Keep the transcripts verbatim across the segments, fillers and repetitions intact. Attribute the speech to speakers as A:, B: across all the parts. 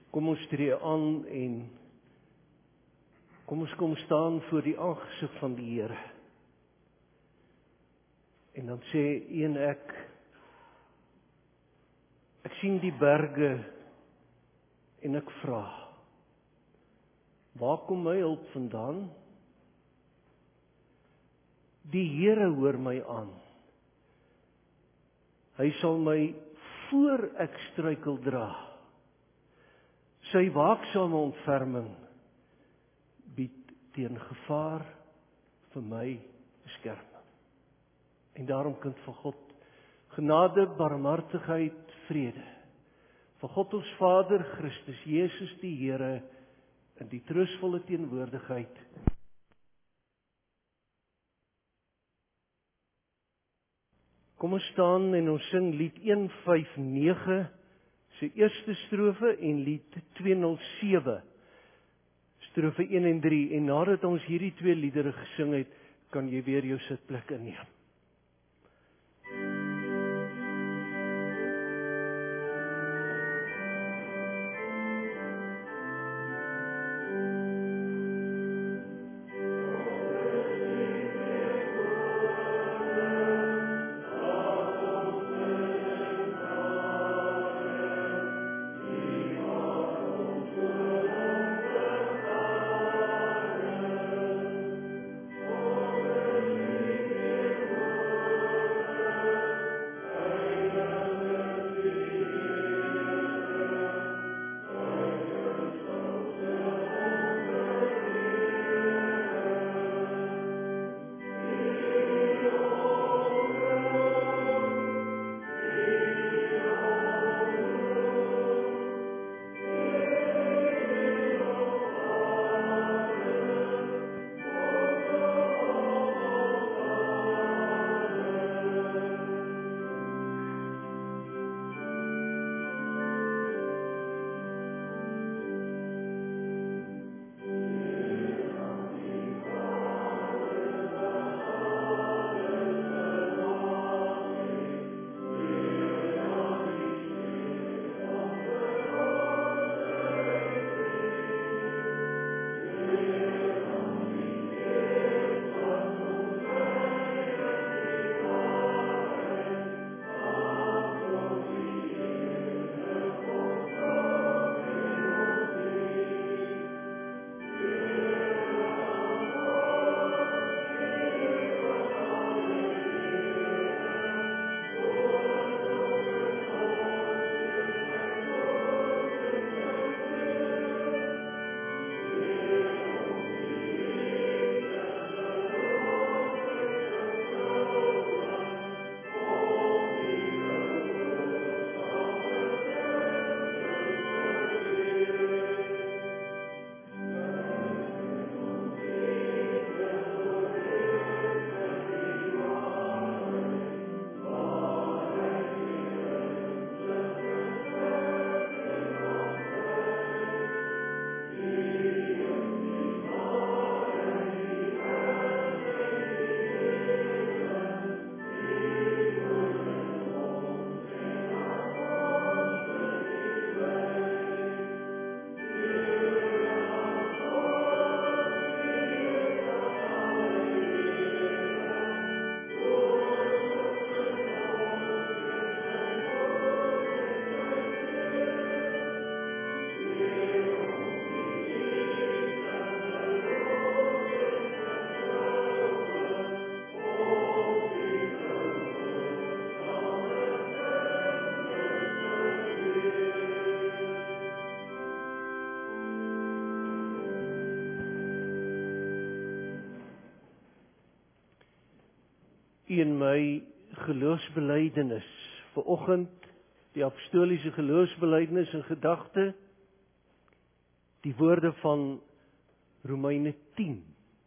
A: Kom ons tree aan en kom ons kom staan voor die aangesig van die Here. En dan sê een ek, ek sien die berge en ek vra, waar kom my hulp vandaan? Die Here hoor my aan. Hy sal my voor ek struikel dra. Sy waaksame ontferming bied teen gevaar vir my beskerming. En daarom kind van God, genade, barmhartigheid, vrede, van God ons Vader, Christus Jesus die Here, in die troostvolle teenwoordigheid. Kom ons staan en ons sing lied een vyf nege, sy eerste strofe, en lied twee nul sewe, strofe een en drie, en nadat ons hierdie twee liedere gesing het, kan jy weer jou sitplek inneem. In my geloofsbelijdenis, vanoggend die apostoliese geloofsbelijdenis in gedagte, die woorde van Romeine tien,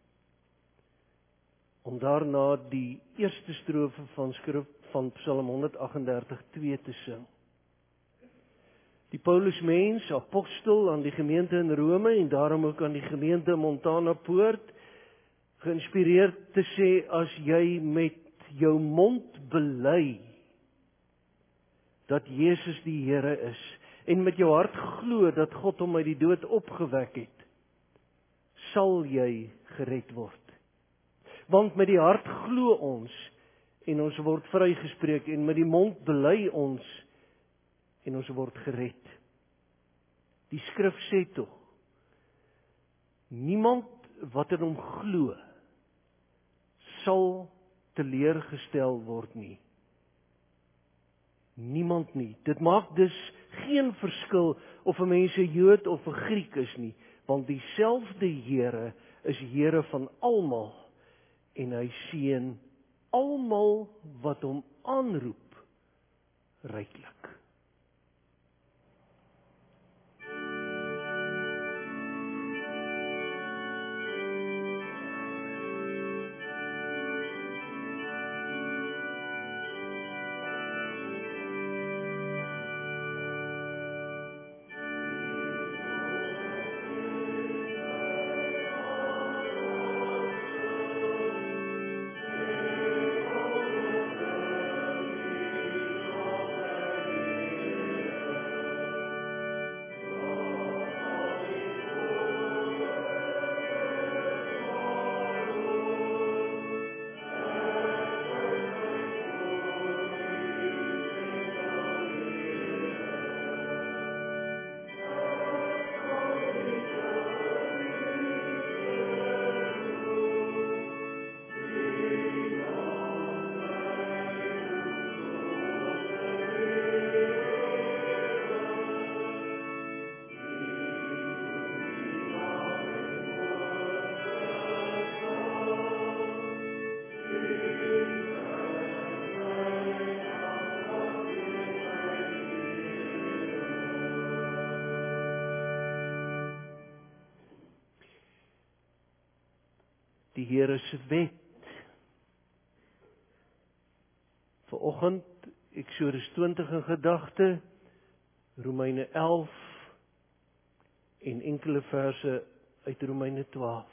A: om daarna die eerste strofe van skrif van Psalm honderdagtendertig twee te sing. Die Paulus mens, apostel aan die gemeente in Rome en daarom ook aan die gemeente Montana Poort, geïnspireerd te sê, as jy met jou mond bely dat Jesus die Here is en met jou hart glo dat God hom uit die dood opgewek het, sal jy gered word. Want met die hart glo ons en ons word vrygespreek en met die mond bely ons en ons word gered. Die skrif sê tog, niemand wat in hom glo sal teleurgestel word nie. Niemand nie. Dit maak dus geen verskil of 'n mens 'n Jood of 'n Griek is nie, want dieselfde Here is Here van almal en hy seën almal wat hom aanroep ryklik. Die Here se wet. Vanoggend Eksodus twintig in gedagte, Romeine elf en enkele verse uit Romeine twaalf.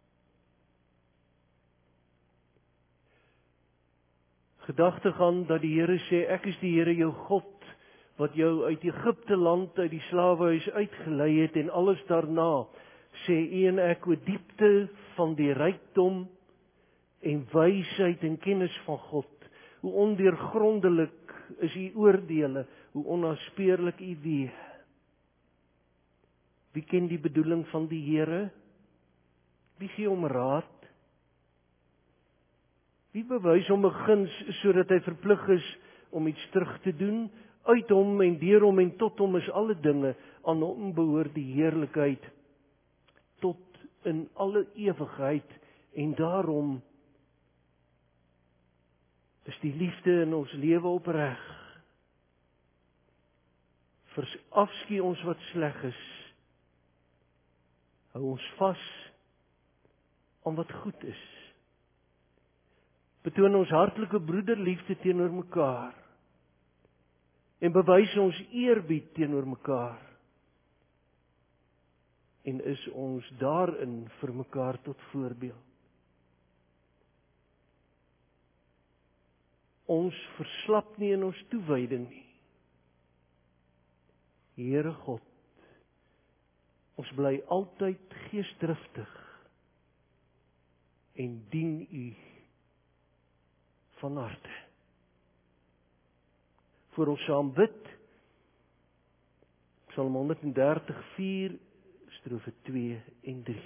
A: Gedagte gaan dat die Here sê, ek is die Here jou God, wat jou uit Egipte land, uit die slawehuis uitgelei het en alles daarna, sê u en ek oor diepte van die rykdom en wysheid en kennis van God, hoe ondeurgrondelik is u oordeele, hoe onnaspeurlik u weë. Wie ken die bedoeling van die Here? Wie gee hom raad? Wie bewys hom 'n guns sodat hy verplig is om iets terug te doen? Uit hom en deur hom en tot hom is alle dinge, aan hom behoort die heerlikheid tot in alle ewigheid, en daarom is die liefde in ons lewe opreg. Verafskie ons wat sleg is, hou ons vas aan wat goed is. Betoon ons hartlike broederliefde teenoor mekaar en bewys ons eerbied teenoor mekaar. En is ons daarin vir mekaar tot voorbeeld. Ons verslap nie in ons toewyding nie. Here God, ons bly altyd geesdriftig en dien U van harte. Voor ons saam bid, Psalm honderddertig, vier, strofe twee en drie.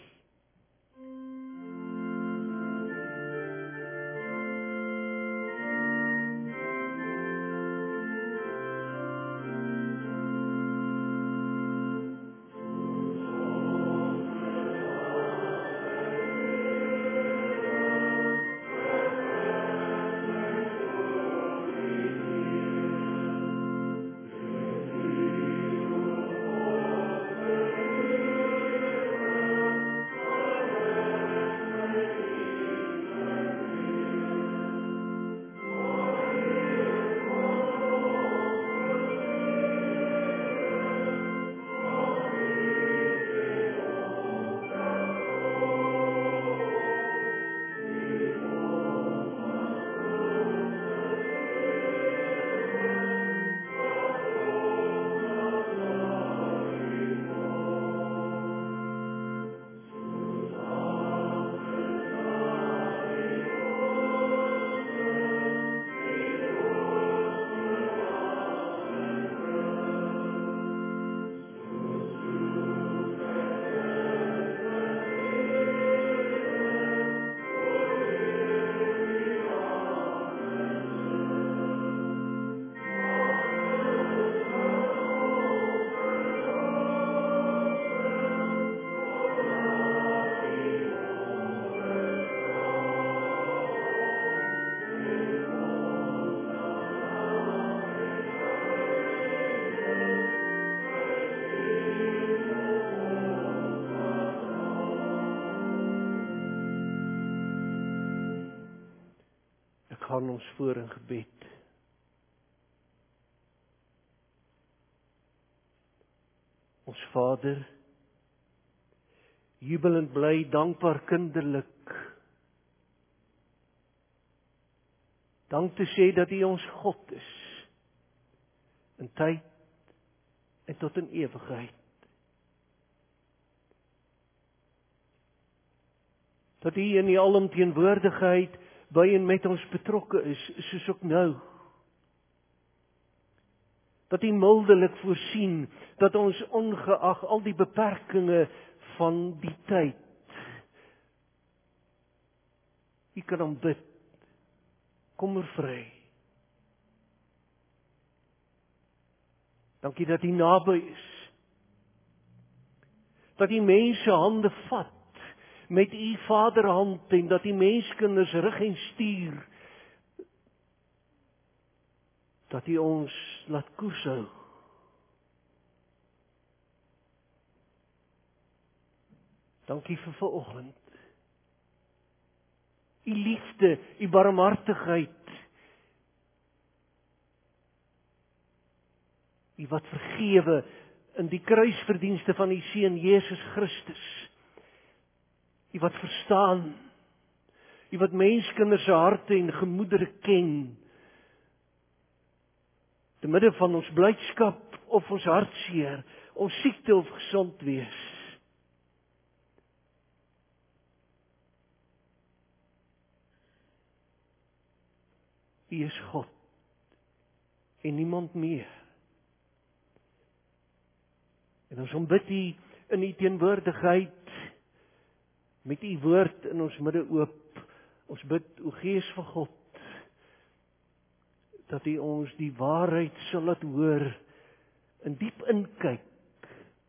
A: gaan ons voor in gebed. Ons Vader, jubelend bly, dankbaar kinderlik, dank te sê dat U ons God is, in tyd en tot in ewigheid. Dat U in die alomteenwoordigheid by en met ons betrokke is, soos ook nou. Dat U mildelik voorsien, dat ons ongeag al die beperkings van die tyd, U kan aanbid, kommervry. Dankie dat U naby is. Dat U mense hande vat met U vaderhand en dat U menskinders rig en stuur. Dat U ons laat koers hou. Dankie vir vanoggend. U liefde, U barmhartigheid. U wat vergewe in die kruisverdienste van U Seun Jesus Christus. U wat verstaan. U wat menskinders se harte en gemoedere ken. Te midde van ons blydskap of ons hartseer, ons siekte of gesond wees. U is God en niemand meer. En ons aanbid U in U teenwoordigheid met U woord in ons midde oop. Ons bid, o Gees van God, dat U ons die waarheid sal laat hoor, in diep inkyk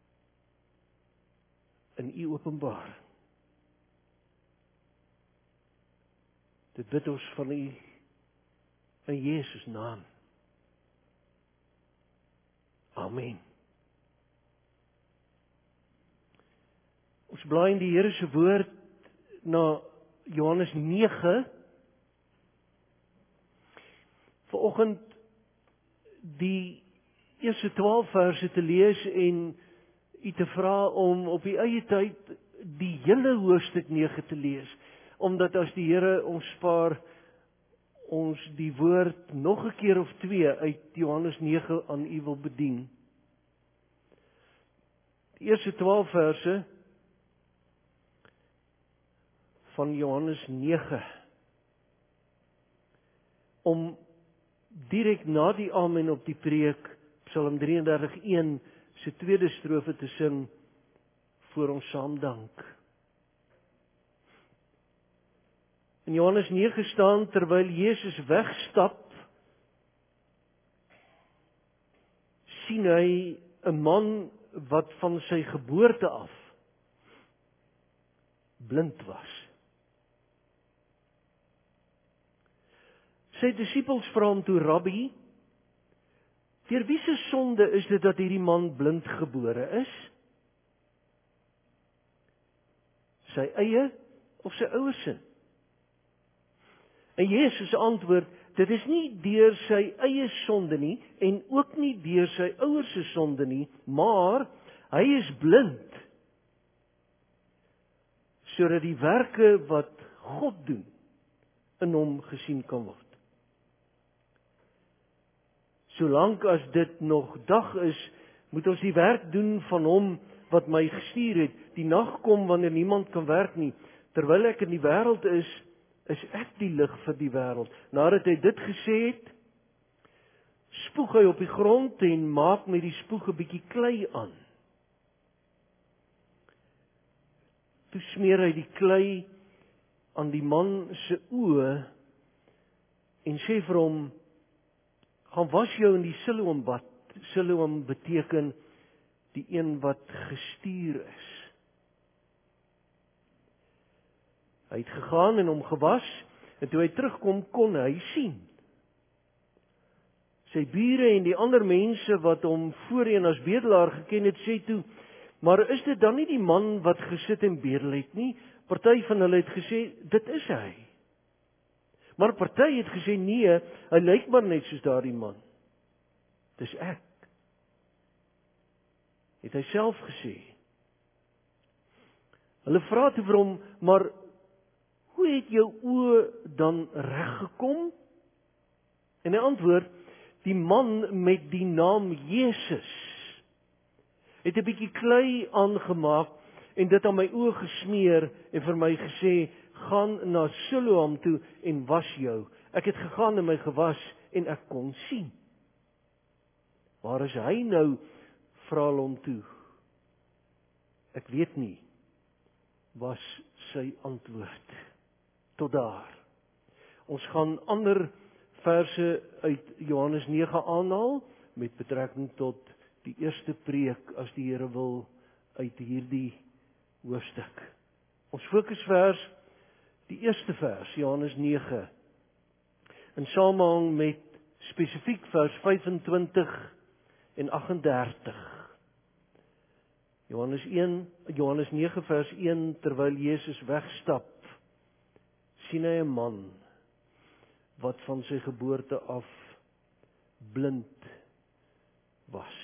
A: in U openbaring. Dit bid ons van U in Jesus naam. Amen. Ons blaai in die Here se woord na Johannes nege. Vanoggend die eerste twaalf verse te lees en u te vra om op u eie tyd die hele hoofstuk nege te lees, omdat as die Here ons spaar, ons die woord nog 'n keer of twee uit Johannes nege aan u wil bedien. Die eerste twaalf verse van Johannes nege, om direk na die amen op die preek, Psalm drie en dertig een, se tweede strofe te sing, voor ons saam dank. In Johannes nege staan, terwyl Jesus wegstap, sien hy 'n man wat van sy geboorte af blind was. Sy disippels vra hom toe, Rabbi, deur wie se sonde is dit dat hierdie man blind gebore is? Sy eie of sy ouers se? En Jesus antwoord, dit is nie deur sy eie sonde nie, en ook nie deur sy ouers se sonde nie, maar hy is blind, sodat die werke wat God doen, in hom gesien kan word. Solank as dit nog dag is, moet ons die werk doen van hom wat my gestuur het. Die nag kom wanneer niemand kan werk nie. Terwyl ek in die wêreld is, is ek die lig vir die wêreld. Nadat hy dit gesê het, spoeg hy op die grond en maak met die spoeg 'n bietjie klei aan. Toe smeer hy die klei aan die man se oë en sê vir hom, gaan was jou in die Siloam-bad. Siloam beteken die een wat gestuur is. Hy het gegaan en hom gewas, en toe hy terugkom, kon hy sien. Sy bure en die ander mense wat hom voorheen as bedelaar geken het, sê toe, maar is dit dan nie die man wat gesit en bedel het nie? Party van hulle het gesê, dit is hy. Maar party het gesê nee, hy lyk maar net soos daardie man. Dis ek. Het hy self gesê. Hulle vra toe vir hom, maar hoe het jou oë dan reg gekom? En hy antwoord, die man met die naam Jesus het 'n bietjie klei aangemaak en dit aan my oë gesmeer en vir my gesê, gaan na Siloam toe en was jou. Ek het gegaan en my gewas en ek kon sien. Waar is hy nou? Vra hulle hom toe. Ek weet nie, was sy antwoord. Tot daar. Ons gaan ander verse uit Johannes nege aanhaal met betrekking tot die eerste preek as die Here wil uit hierdie hoofstuk. Ons fokusvers, die eerste vers, Johannes nege, in samehang met spesifiek vers vyf en twintig en agt en dertig. Johannes een, Johannes nege vers een, terwyl Jesus wegstap, sien hy 'n man wat van sy geboorte af blind was.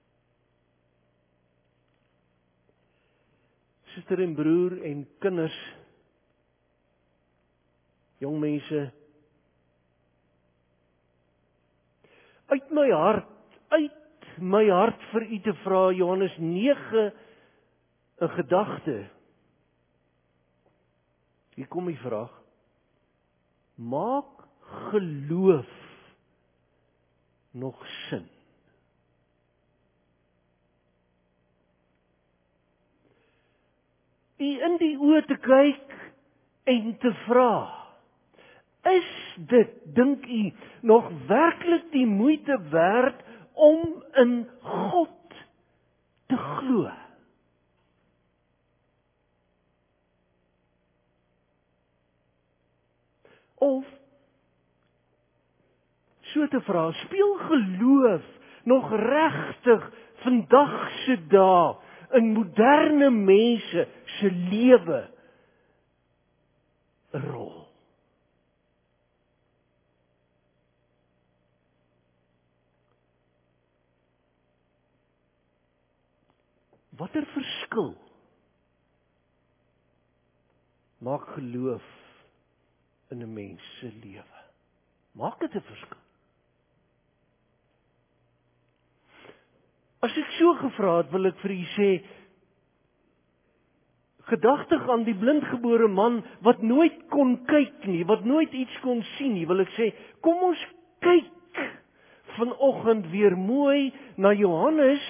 A: Suster en broer en kinders, jong mense, uit my hart, uit my hart vir u te vra, Johannes nege, 'n gedagte. Hier kom die vraag. Maak geloof nog sin? U in die oë te kyk en te vra, is dit, dink u, nog werklik die moeite werd om in God te glo? Of, so te vra, speel geloof nog regtig vandag se dae in moderne mense se lewe 'n rol? Watter verskil maak geloof in 'n mens se lewe? Maak dit 'n verskil? As ek so gevra het, wil ek vir u sê, gedagtig aan die blindgebore man wat nooit kon kyk nie, wat nooit iets kon sien nie, wil ek sê, kom ons kyk vanoggend weer mooi na Johannes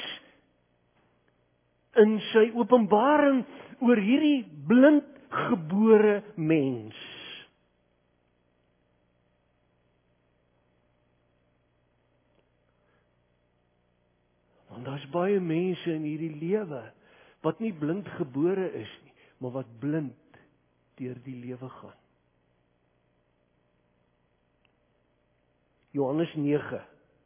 A: in sy openbaring oor hierdie blindgebore mens. Want daar's baie mense in hierdie lewe wat nie blindgebore is nie, maar wat blind deur die lewe gaan. Johannes nege.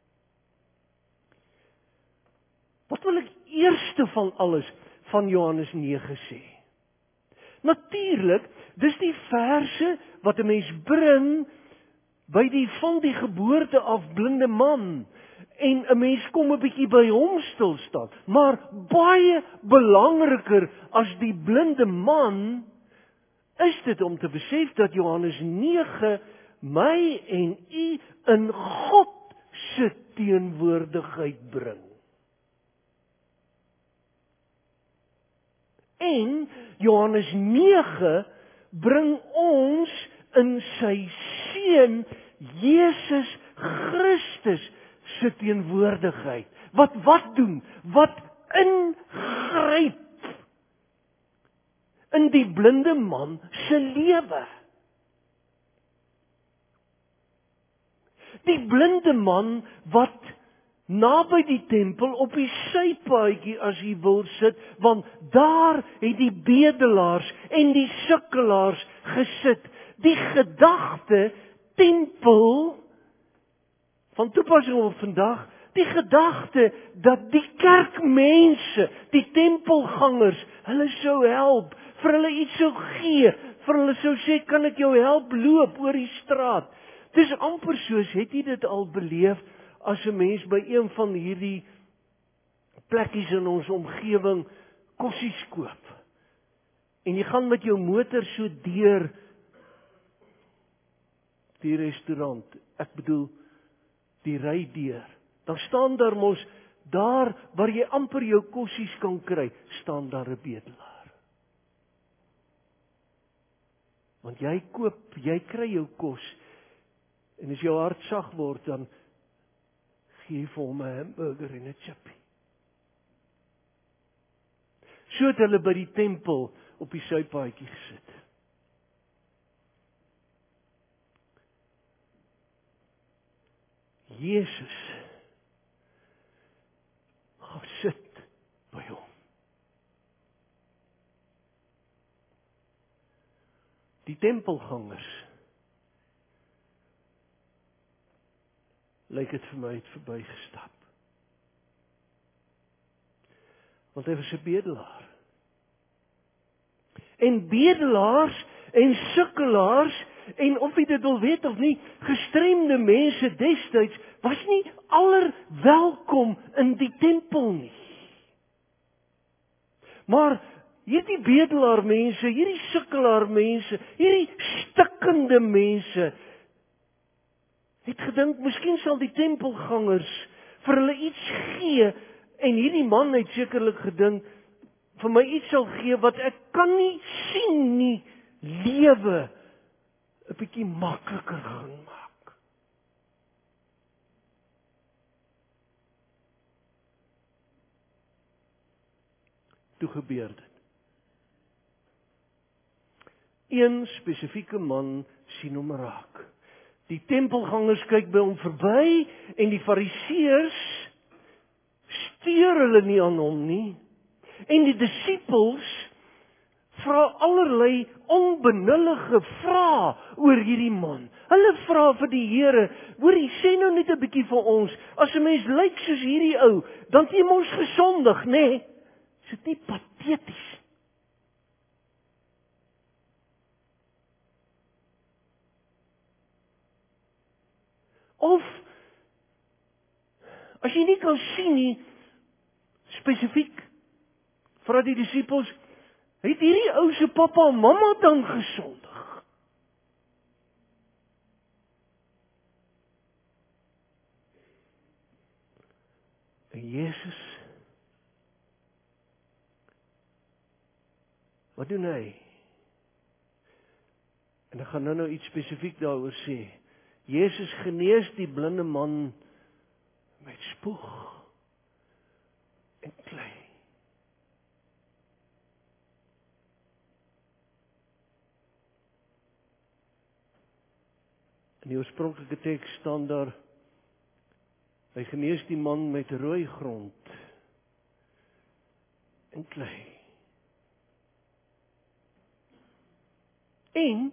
A: Wat wil ek eerste van alles van Johannes nege sê? Natuurlik, dis die verse wat 'n mens bring by die van die geboorte af blinde man. En 'n mens kom 'n bietjie by hom stil staan. Maar baie belangriker as die blinde man, is dit om te besef dat Johannes nege my en u in God se teenwoordigheid bring. En Johannes nege bring ons in sy seun Jesus Christus se teenwoordigheid. Wat wat doen? Wat ingryp in die blinde man se lewe. Die blinde man wat naby die tempel op die sypaadjie as hy wil sit, want daar het die bedelaars en die sukkelaars gesit. Die gedagte tempel van toepassing op vandag, die gedagte dat die kerkmense, die tempelgangers, hulle sou help, vir hulle iets sou gee, vir hulle sou sê, kan ek jou help loop oor die straat? Dis amper soos, het jy dit al beleef, as 'n mens by een van hierdie plekkies in ons omgewing kossies koop. En jy gaan met jou motor so deur die restaurant, ek bedoel die ry deur. Dan staan daar mos, daar waar jy amper jou kossies kan kry, staan daar 'n bedelaar. Want jy koop, jy kry jou kos, en as jou hart sag word, dan gee jy vir hom 'n hamburger en 'n chippie. So het hulle by die tempel op die sypaadjie gesit. Jesus gaan sit by hom. Die tempelgangers, lyk dit vir my het verbygestap. Want hy was 'n bedelaar. En bedelaars en sukkelaars, en of jy dit wil weet of nie, gestremde mense destyds was nie allerwelkom in die tempel nie. Maar hierdie bedelaar mense, hierdie sukkelaar mense, hierdie stikkende mense, het gedink, miskien sal die tempelgangers vir hulle iets gee, en hierdie man het sekerlik gedink, vir my iets sal gee wat ek kan nie sien nie, lewe 'n bietjie makliker gaan maak. Toe gebeur dit. Een spesifieke man sien hom raak. Die tempelgangers kyk by hom verby, en die fariseërs steur hulle nie aan hom nie. En die disippels vra allerlei onbenullige vrae oor hierdie man. Hulle vra vir die Here, hoorie, sê nou net 'n bietjie vir ons, as 'n mens lyk soos hierdie ou, dan het jy mos gesondig, nê? Nee? Is dit nie pateties? Of, as jy nie kan sien nie, spesifiek, vra die disippels, het hierdie ou se pappa en mamma dan gesondig? En Jesus, wat doen hy? En ek gaan nou nou iets spesifiek daaroor sê. Jesus genees die blinde man met spoeg en klei. In die oorspronklike teks staan daar, hy genees die man met rooi grond en klei. En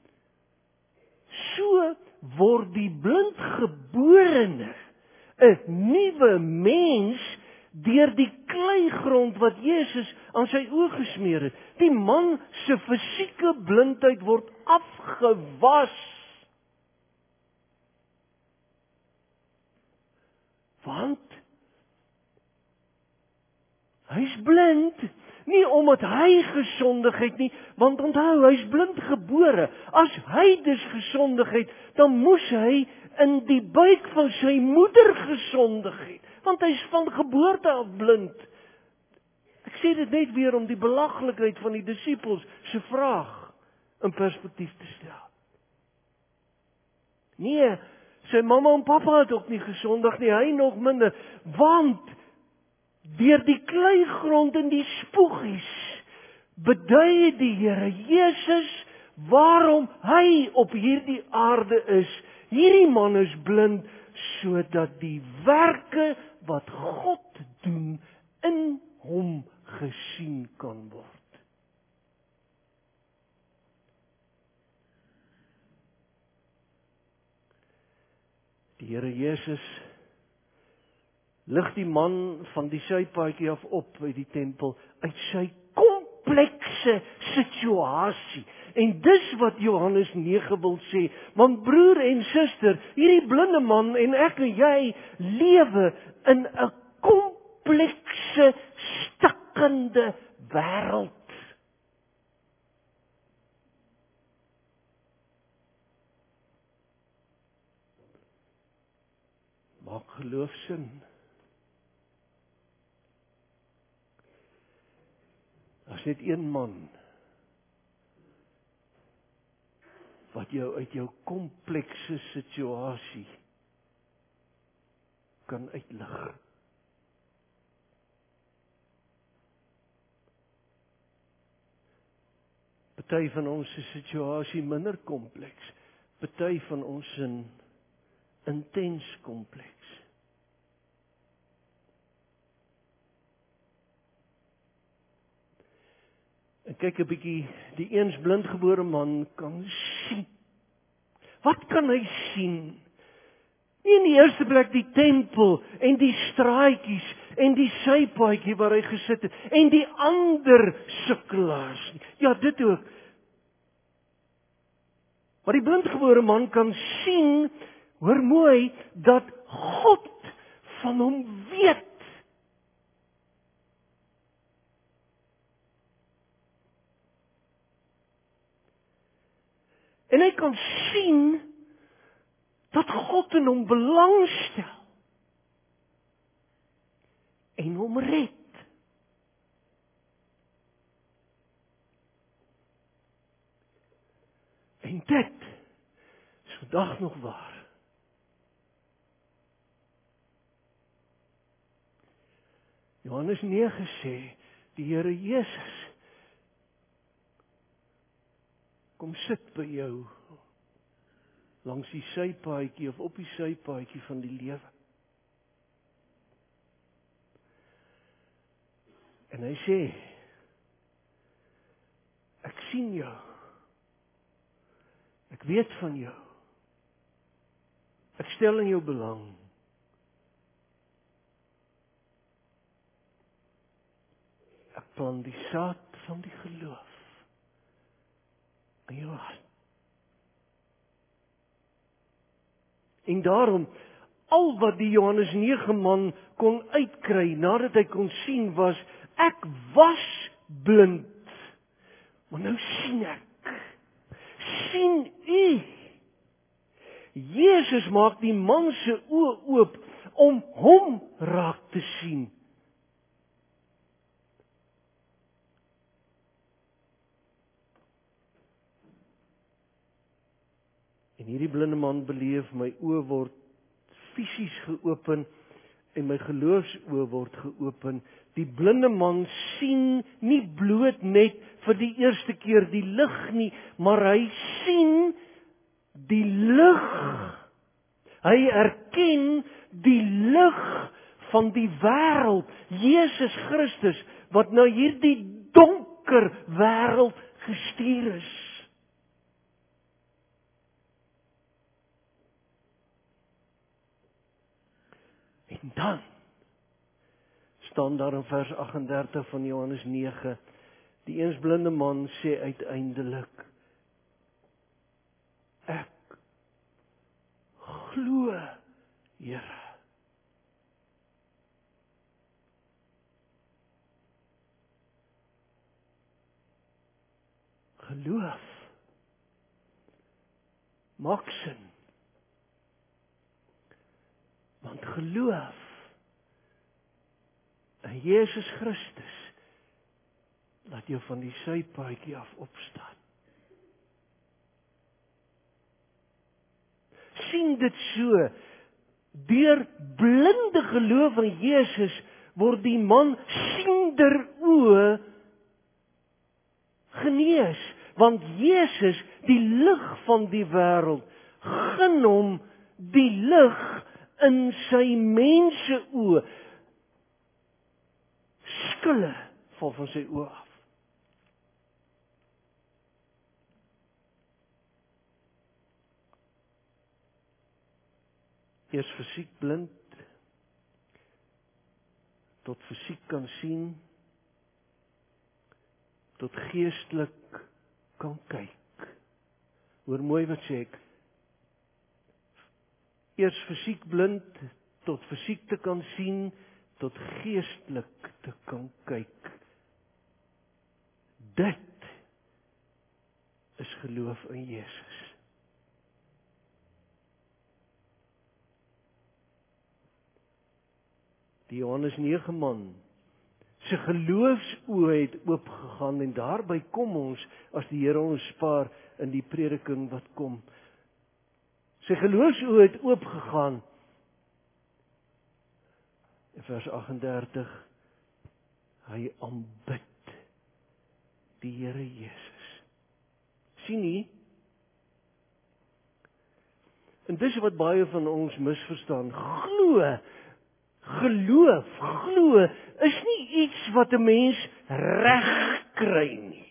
A: so word die blindgeborene 'n nuwe mens deur die kleigrond wat Jesus aan sy oë gesmeer het. Die man se fisieke blindheid word afgewas. Want hy's blind, nie omdat hy gesondig het nie, want onthou, hy's blind gebore. As hy dus gesondig het, dan moes hy in die buik van sy moeder gesondig het, want hy's van geboorte af blind. Ek sê dit net weer om die belaglikheid van die disippels se vraag in perspektief te stel. Nee, sy mamma en pappa het ook nie gesondig nie, hy nog minder, want deur die kleigrond en die spoegies bedui die Here Jesus waarom hy op hierdie aarde is. Hierdie man is blind sodat die werke wat God doen in hom gesien kan word. Die Here Jesus lig die man van die sypaadjie af op uit die tempel, uit sy kom komplekse situasie. En dis wat Johannes nege wil sê. Want broer en suster, hierdie blinde man en ek en jy lewe in 'n komplekse, stikkende wêreld. Maak geloof sin. As net een man wat jou uit jou komplekse situasie kan uitlig. Party van ons se situasie minder kompleks, party van ons sin intens kompleks. En kyk 'n bietjie, die eens blindgebore man kan sien. Wat kan hy sien? Nie in die eerste plek die tempel en die straatjies en die sypaadjie waar hy gesit het en die ander sukkelaars nie. Ja, dit ook. Maar die blindgebore man kan sien, hoor mooi, dat God van hom weet. En hy kan sien dat God in hom belangstel en hom red. En dit is vandag nog waar. Johannes nege sê, die Here Jesus kom sit by jou langs die sypaadjie of op die sypaadjie van die lewe. En hy sê, ek sien jou. Ek weet van jou. Ek stel in jou belang. Ek plant die saad van die geloof in jou hart. En daarom, al wat die Johannes nege man kon uitkry, nadat hy kon sien was, ek was blind, maar nou sien ek. Sien u? Jesus maak die man se oë oop om hom raak te sien. En hierdie blinde man beleef, my oë word fisies geopen en my geloofsoë word geopen. Die blinde man sien nie bloot net vir die eerste keer die lig nie, maar hy sien die lig. Hy erken die lig van die wêreld, Jesus Christus, wat na hierdie donker wêreld gestuur is. En dan staan daar in vers agt en dertig van Johannes nege, die eens blinde man sê uiteindelik, ek glo, Here. Geloof maak sin. Want geloof in Jesus Christus laat jou van die sypaadjie af opstaan. Sien dit so, deur blinde geloof in Jesus word die man siender oë genees, want Jesus, die lig van die wêreld, gun hom die lig in sy mense oë. Skille val van sy oë af. Eers fisiek blind, tot fisiek kan sien, tot geestelik kan kyk. Hoor mooi wat sê ek. Eers fisiek blind, tot fisiek te kan sien, tot geestelik te kan kyk. Dit is geloof in Jesus. Die Johannes nege man, sy geloofsoë het oopgegaan en daarby kom ons, as die Here ons spaar in die prediking wat kom. Sy geloofsoë het oopgegaan. In vers agt en dertig, hy aanbid die Here Jesus. Sien nie? En dis wat baie van ons misverstaan. Glo, geloof, glo, is nie iets wat 'n mens reg kry nie.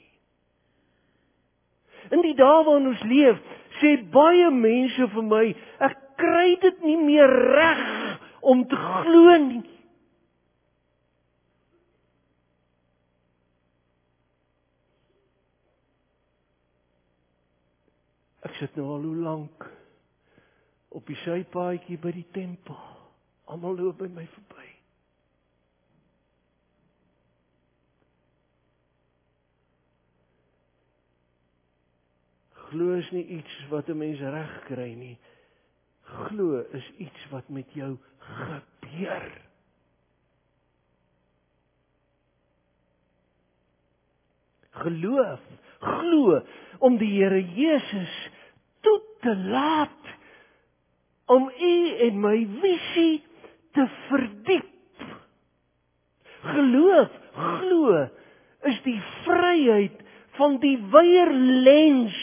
A: In die dae waarin ons leef, sê baie mense vir my, ek kry dit nie meer reg om te glo nie. Ek sit nou al hoe lank op die sypaadjie by die tempel. Almal loop by my verby. Glo is nie iets wat 'n mens reg kry nie. Glo is iets wat met jou gebeur. Geloof, glo om die Here Jesus toe te laat om u en my visie te verdiep. Geloof, glo is die vryheid van die wyeer lens.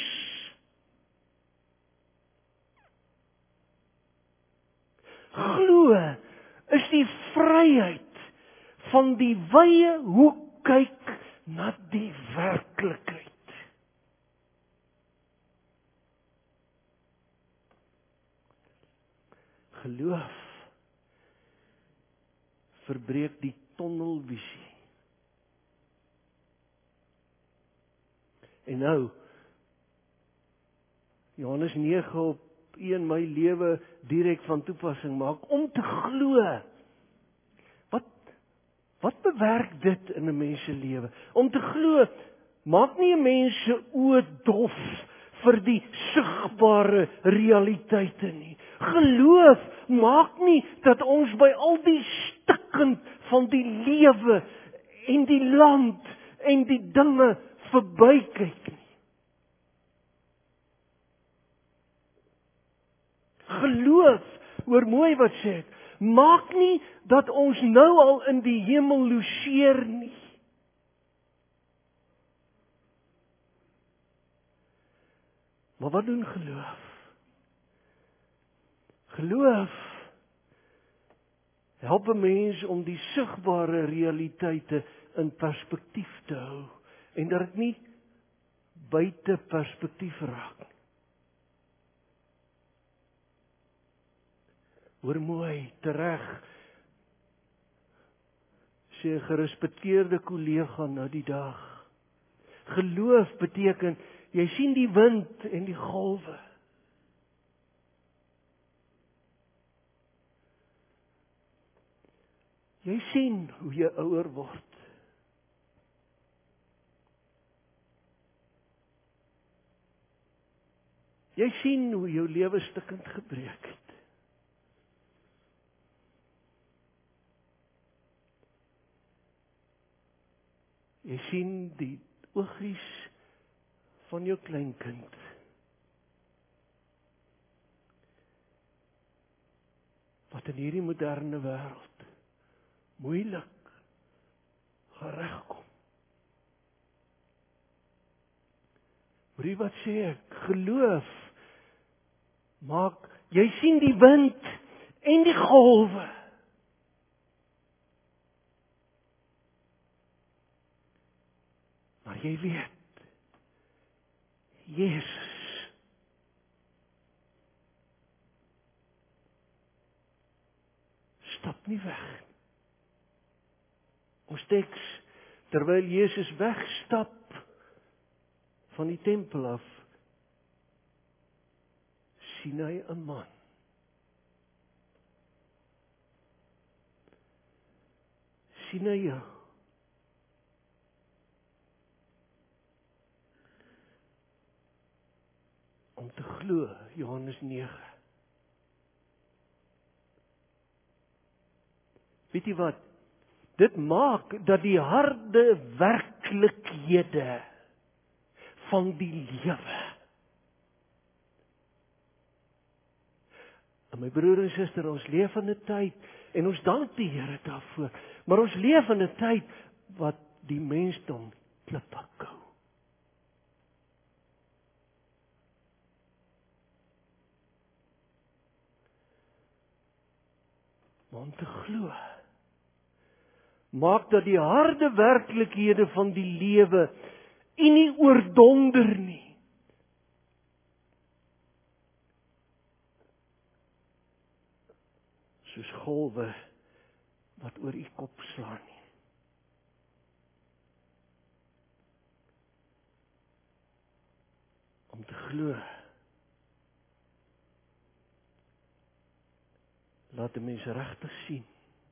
A: Glo is die vryheid van die wye hoek kyk na die werklikheid. Geloof verbreek die tunnelvisie. En nou, Johannes nege op in my lewe direk van toepassing maak, om te glo. Wat, wat bewerk dit in 'n mens se lewe? Om te glo, maak nie 'n mens se oë dof vir die sigbare realiteite nie. Geloof maak nie dat ons by al die stukkend van die lewe en die land en die dinge verbykyk nie. Geloof, hoor mooi wat sê ek, maak nie dat ons nou al in die hemel logeer nie. Maar wat doen geloof? Geloof help 'n mens om die sigbare realiteite in perspektief te hou en dat dit nie buite perspektief raak nie. Hoor mooi, tereg, sê 'n gerespekteerde kollega nou die dag. Geloof beteken, jy sien die wind en die golwe. Jy sien hoe jy ouer word. Jy sien hoe jou lewe stukkend gebreek het. Jy sien die oogies van jou kleinkind. Wat in hierdie moderne wêreld moeilik geregkom. Hoorie wat sê ek, geloof maak, jy sien die wind en die golwe. Maar jy weet, Jesus stap nie weg. Ons teks, terwyl Jesus wegstap, van die tempel af sien hy 'n man. Sien hy jou? Om te glo, Johannes nege. Weet jy wat? Dit maak dat die harde werklikhede van die lewe. En my broer en suster, ons leef in 'n tyd, en ons dank die Here daarvoor, maar ons leef in 'n tyd wat die mensdom klippe kou. Maar om te glo, maak dat die harde werklikhede van die lewe u nie oordonder nie. Soos golwe wat oor u kop slaan nie. Om te glo, laat 'n mens regtig sien.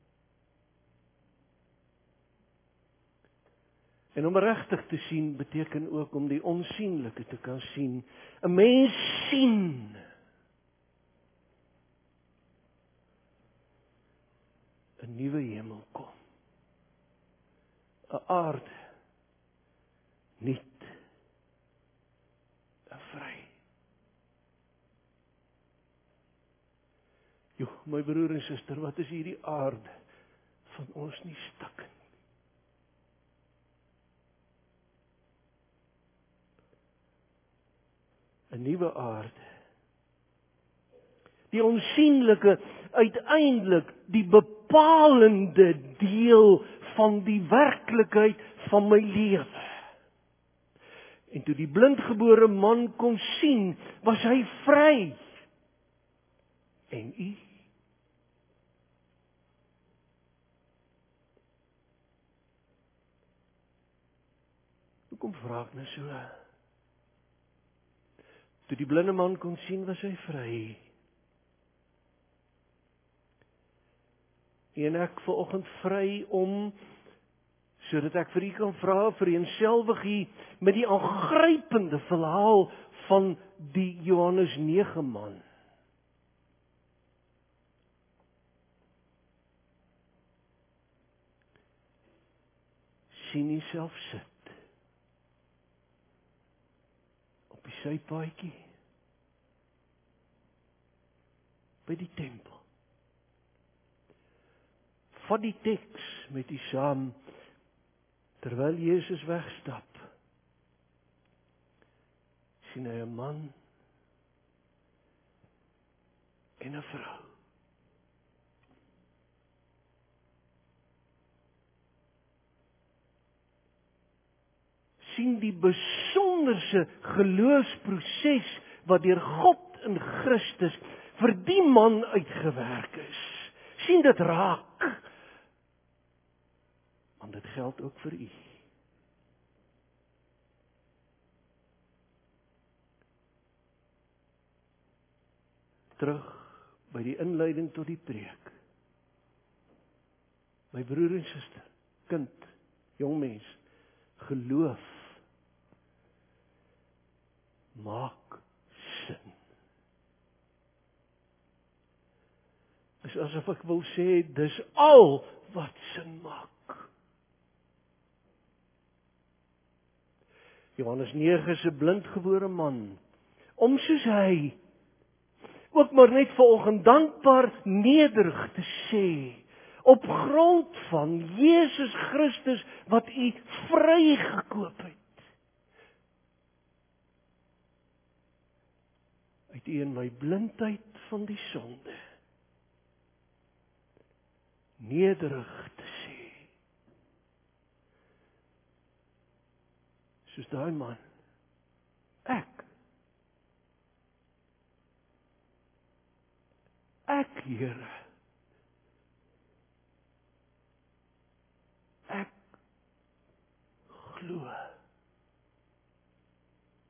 A: En om regtig te sien beteken ook om die onsienlike te kan sien. 'n Mens sien 'n nuwe hemel kom. 'n Aarde nuut en vry. Jo, my broer en suster, wat is hierdie aarde van ons nie stikkend? 'n Nuwe aarde. Die onsienlike, uiteindelik die bepalende deel van die werklikheid van my lewe. En toe die blindgebore man kon sien, was hy vry. En u? Hoekom vra ek nou so? Toe die blinde man kon sien, was hy vry. En ek vanoggend vry om, sodat ek vir u kan vra, vereenselwig u met die aangrypende verhaal van die Johannes nege man. Sien u self sit op die sypaadjie by die tempel. Vat die teks met u saam, terwyl Jesus wegstap, sien hy 'n man en 'n vrou. Sien die besonderse geloofsproses wat deur God in Christus vir die man uitgewerk is. Sien dit raak. Want dit geld ook vir u. Terug by die inleiding tot die preek. My broer en suster, kind, jong mens, geloof maak sin. Is asof ek wil sê, dis al wat sin maak. Johannes nege is 'n blindgebore man, om soos hy, ook maar net vanoggend dankbaar nederig te sê, op grond van Jesus Christus, wat u vrygekoop het. Uit u en my blindheid van die sonde, nederig te sê, soos daai man, ek, ek Here, ek glo.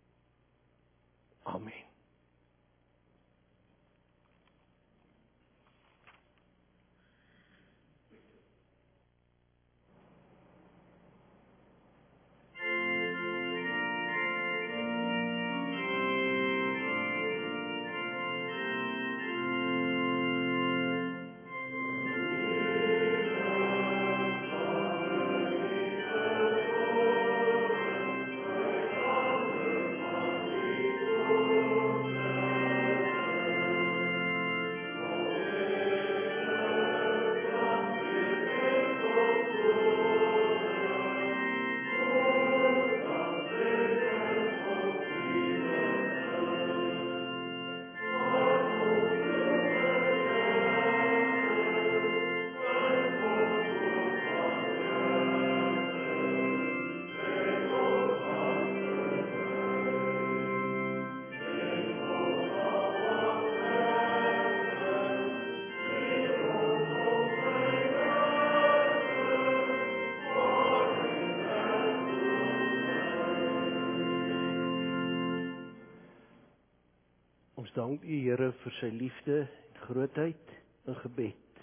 A: Ons dank U, Here, vir sy liefde en grootheid in gebed.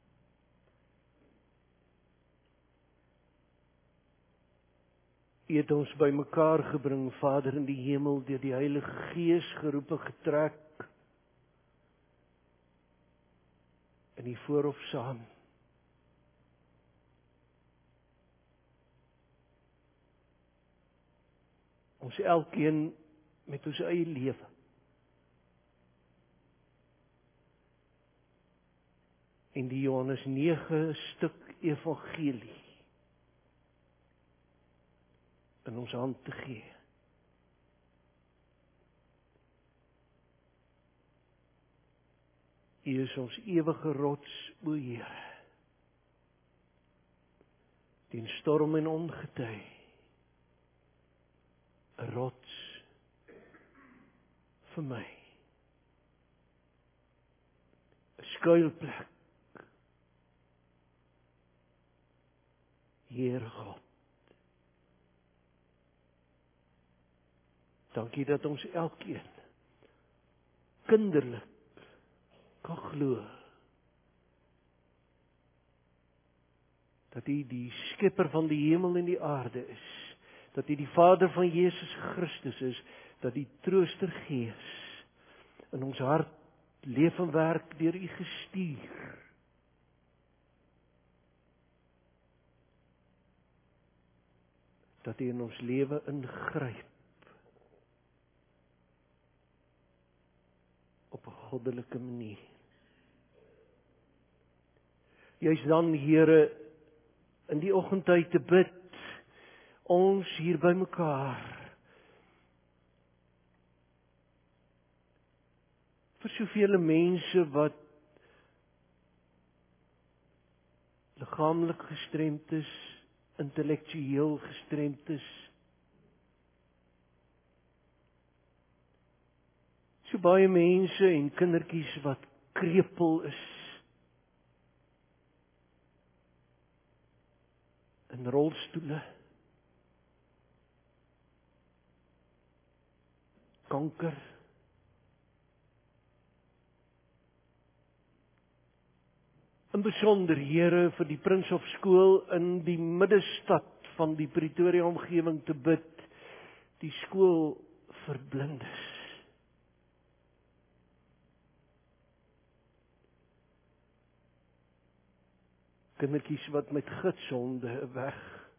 A: U het ons bymekaar gebring, Vader in die hemel, deur die Heilige Gees geroep en getrek in die voorhof saam. Ons elkeen met ons eie lewe. En die Johannes nege stuk evangelie in ons hand te gee. U is ons ewige rots, o Here, teen storm en ongetij, 'n rots vir my, 'n skuilplek, Here God. Dankie dat ons elkeen kinderlik kan glo dat U die skepper van die hemel en die aarde is, dat U die Vader van Jesus Christus is, dat die Trooster Gees in ons hart leef en werk deur U gestuur. Dat U in ons lewe ingryp op 'n goddelike manier. Juist dan, Here, in die oggendtyd te bid, ons hier by mekaar, vir soveel mense wat liggaamlik gestremd is, intellektueel gestremd is, so baie mense en kindertjies wat krepeel is, in rolstoele, kanker, in besonder, Here, vir die Prinshof skool in die middestad van die Pretoria omgewing te bid, die skool vir blindes. Kindertjies wat met gidsonde weg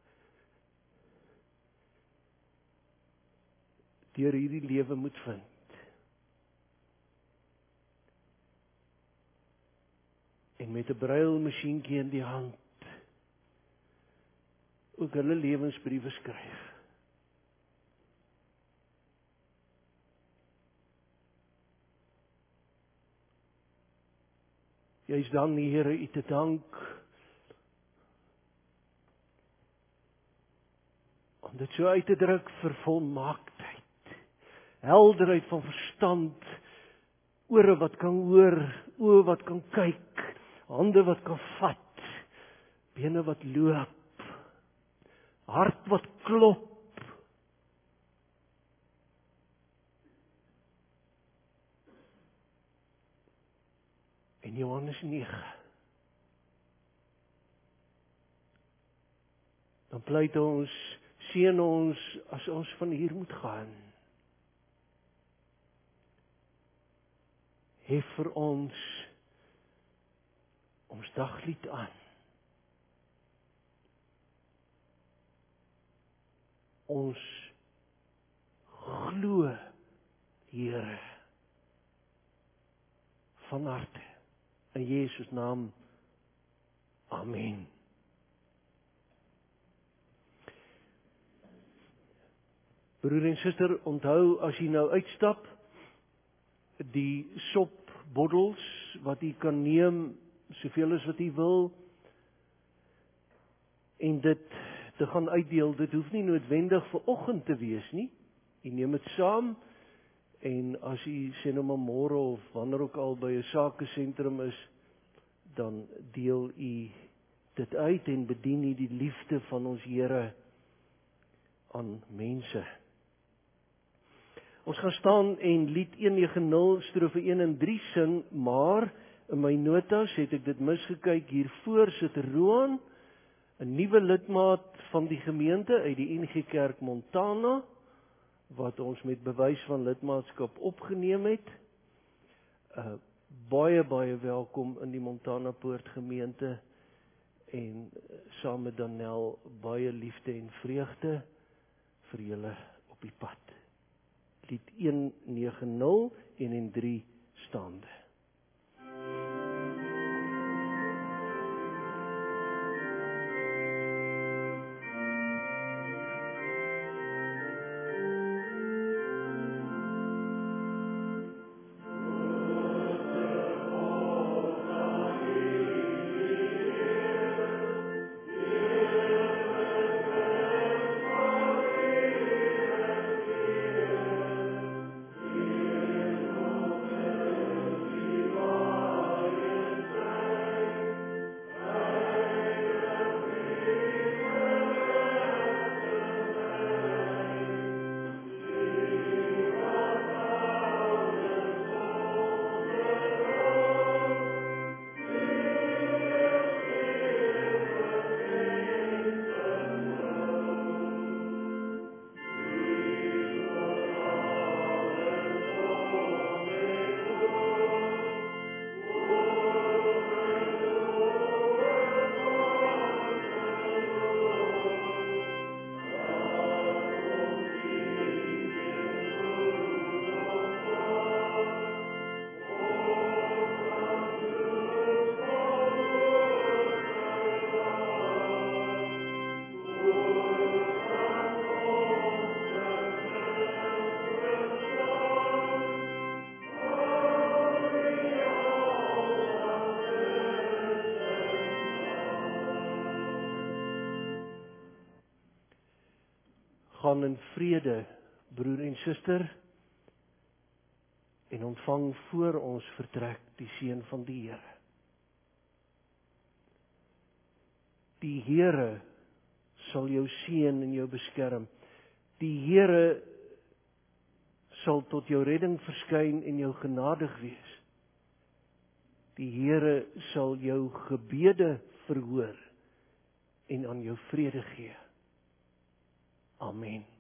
A: deur hierdie lewe moet vind. En met 'n brailmasjienkie in die hand ook hulle lewensbriewe skryf. Jy is dan, Here, U te dank om dit so uit te druk vir volmaaktheid, helderheid van verstand, ore wat kan hoor, oë wat kan kyk, hande wat kan vat, bene wat loop, hart wat klop. En Johannes nege. Dan pleit ons, seën ons as ons van hier moet gaan. Hef vir ons ons daglied aan. Ons glo, Here, van harte. In Jesus naam, amen. Broer en suster, onthou as jy nou uitstap, die sopbottels wat jy kan neem, soveel as wat jy wil, en dit te gaan uitdeel, dit hoef nie noodwendig vir oggend te wees nie. Jy neem dit saam, en as jy sê nou maar môre of wanneer ook al by 'n sakesentrum is, dan deel jy dit uit en bedien jy die liefde van ons Here aan mense. Ons gaan staan en lied honderdnegentig, strofe een en drie sing, maar in my notas het ek dit misgekyk, hiervoor sit Roan, 'n nuwe lidmaat van die gemeente uit die N G Kerk Montana, wat ons met bewys van lidmaatskap opgeneem het. Uh, baie, baie welkom in die Montana Poort gemeente, en uh, saam met Danel, baie liefde en vreugde vir julle op die pad. Lied honderdnegentig, een en drie staande. Gaan in vrede, broer en suster, en ontvang voor ons vertrek die seën van die Here. Die Here sal jou seën en jou beskerm. Die Here sal tot jou redding verskyn en jou genadig wees. Die Here sal jou gebede verhoor en aan jou vrede gee. Amen.